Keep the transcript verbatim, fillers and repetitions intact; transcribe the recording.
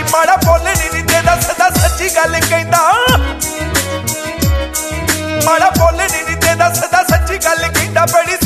माड़ा बोलनी नी ते दसदा सच्ची गल कहंदा माड़ा बोलनी नी ते दसदा सच्ची गल कहंदा बड़ी